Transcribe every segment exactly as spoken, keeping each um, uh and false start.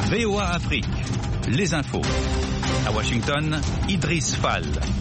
V O A Afrique, les infos. À Washington, Idriss Fall.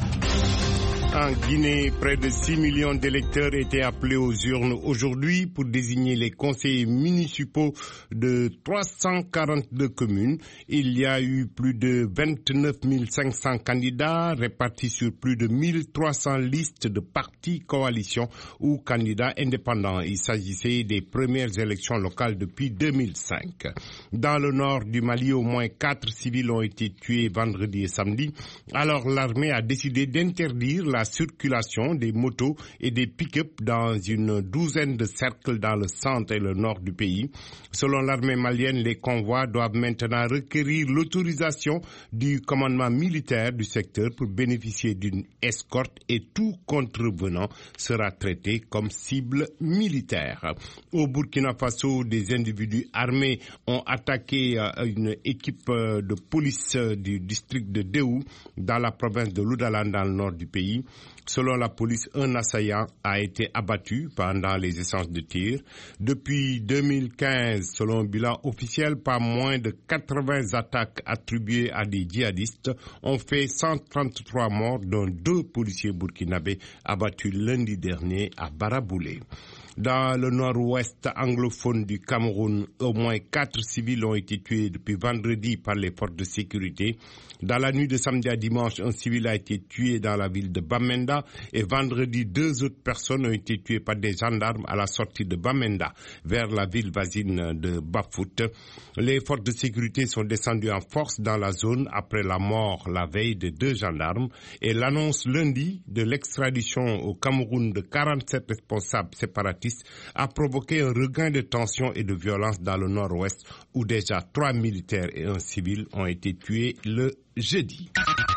En Guinée, près de six millions d'électeurs étaient appelés aux urnes aujourd'hui pour désigner les conseillers municipaux de trois cent quarante-deux communes. Il y a eu plus de vingt-neuf mille cinq cents candidats répartis sur plus de mille trois cents listes de partis, coalitions ou candidats indépendants. Il s'agissait des premières élections locales depuis deux mille cinq. Dans le nord du Mali, au moins quatre civils ont été tués vendredi et samedi. Alors l'armée a décidé d'interdire la circulation des motos et des pick-up dans une douzaine de cercles dans le centre et le nord du pays. Selon l'armée malienne, les convois doivent maintenant requérir l'autorisation du commandement militaire du secteur pour bénéficier d'une escorte et tout contrevenant sera traité comme cible militaire. Au Burkina Faso, des individus armés ont attaqué une équipe de police du district de Déou dans la province de Loudalan dans le nord du pays. Selon la police, un assaillant a été abattu pendant les échanges de tirs. Depuis deux mille quinze, selon un bilan officiel, pas moins de quatre-vingts attaques attribuées à des djihadistes ont fait cent trente-trois morts, dont deux policiers burkinabés abattus lundi dernier à Baraboulé. Dans le nord-ouest anglophone du Cameroun, au moins quatre civils ont été tués depuis vendredi par les forces de sécurité. Dans la nuit de samedi à dimanche, un civil a été tué dans la ville de Bamenda et vendredi, deux autres personnes ont été tuées par des gendarmes à la sortie de Bamenda vers la ville voisine de Bafut. Les forces de sécurité sont descendues en force dans la zone après la mort la veille de deux gendarmes et l'annonce lundi de l'extradition au Cameroun de quarante-sept responsables séparatistes a provoqué un regain de tension et de violence dans le nord-ouest où déjà trois militaires et un civil ont été tués le jeudi.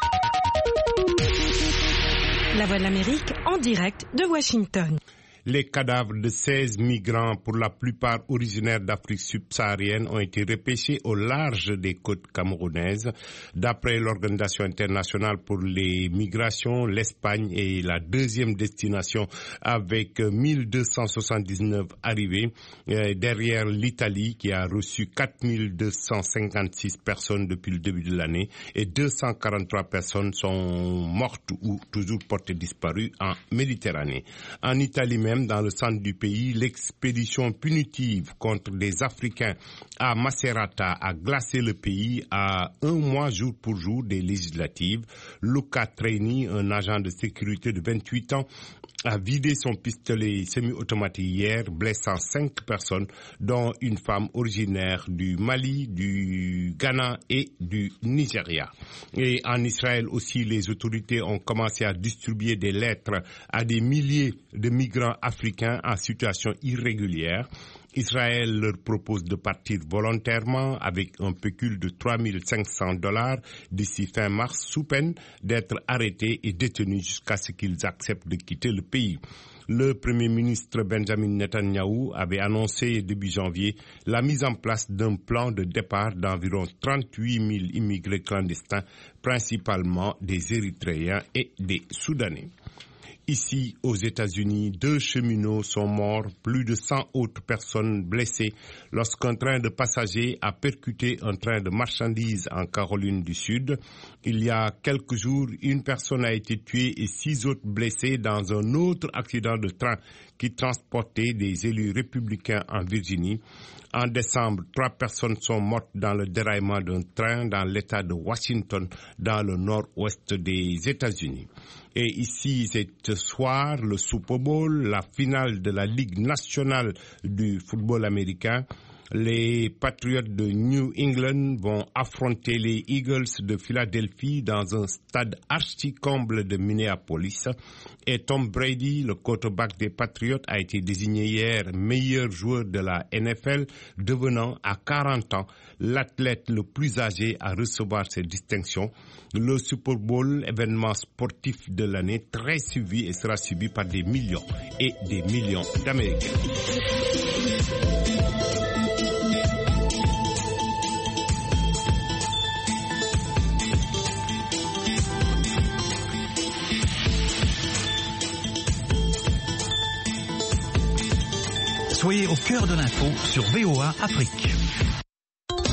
La Voix de l'Amérique en direct de Washington. Les cadavres de seize migrants, pour la plupart originaires d'Afrique subsaharienne, ont été repêchés au large des côtes camerounaises. D'après l'Organisation internationale pour les migrations, l'Espagne est la deuxième destination avec mille deux cent soixante-dix-neuf arrivées, euh, derrière l'Italie qui a reçu quatre mille deux cent cinquante-six personnes depuis le début de l'année et deux cent quarante-trois personnes sont mortes ou toujours portées disparues en Méditerranée. En Italie même, dans le centre du pays, l'expédition punitive contre des Africains à Macerata a glacé le pays à un mois jour pour jour des législatives. Luca Treni, un agent de sécurité de vingt-huit ans, a vidé son pistolet semi-automatique hier, blessant cinq personnes, dont une femme originaire du Mali, du Ghana et du Nigeria. Et en Israël aussi, les autorités ont commencé à distribuer des lettres à des milliers de migrants africains en situation irrégulière. Israël leur propose de partir volontairement avec un pécule de trois mille cinq cents dollars d'ici fin mars, sous peine d'être arrêtés et détenus jusqu'à ce qu'ils acceptent de quitter le pays. Le Premier ministre Benjamin Netanyahou avait annoncé début janvier la mise en place d'un plan de départ d'environ trente-huit mille immigrés clandestins, principalement des Érythréens et des Soudanais. Ici, aux États-Unis, deux cheminots sont morts, plus de cent autres personnes blessées lorsqu'un train de passagers a percuté un train de marchandises en Caroline du Sud. Il y a quelques jours, une personne a été tuée et six autres blessées dans un autre accident de train qui transportait des élus républicains en Virginie. En décembre, trois personnes sont mortes dans le déraillement d'un train dans l'État de Washington, dans le nord-ouest des États-Unis. Et ici, c'est ce soir, le Super Bowl, la finale de la Ligue nationale du football américain. Les Patriots de New England vont affronter les Eagles de Philadelphie dans un stade archi-comble de Minneapolis. Et Tom Brady, le quarterback des Patriots, a été désigné hier meilleur joueur de la N F L, devenant à quarante ans l'athlète le plus âgé à recevoir cette distinction. Le Super Bowl, événement sportif de l'année, très suivi et sera suivi par des millions et des millions d'Américains. Soyez au cœur de l'info sur V O A Afrique.